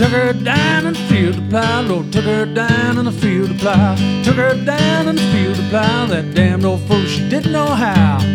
took her down in the field to plow. Lord took her down in the field to plow. Took her down in the field to plow. That damned old fool, she didn't know how.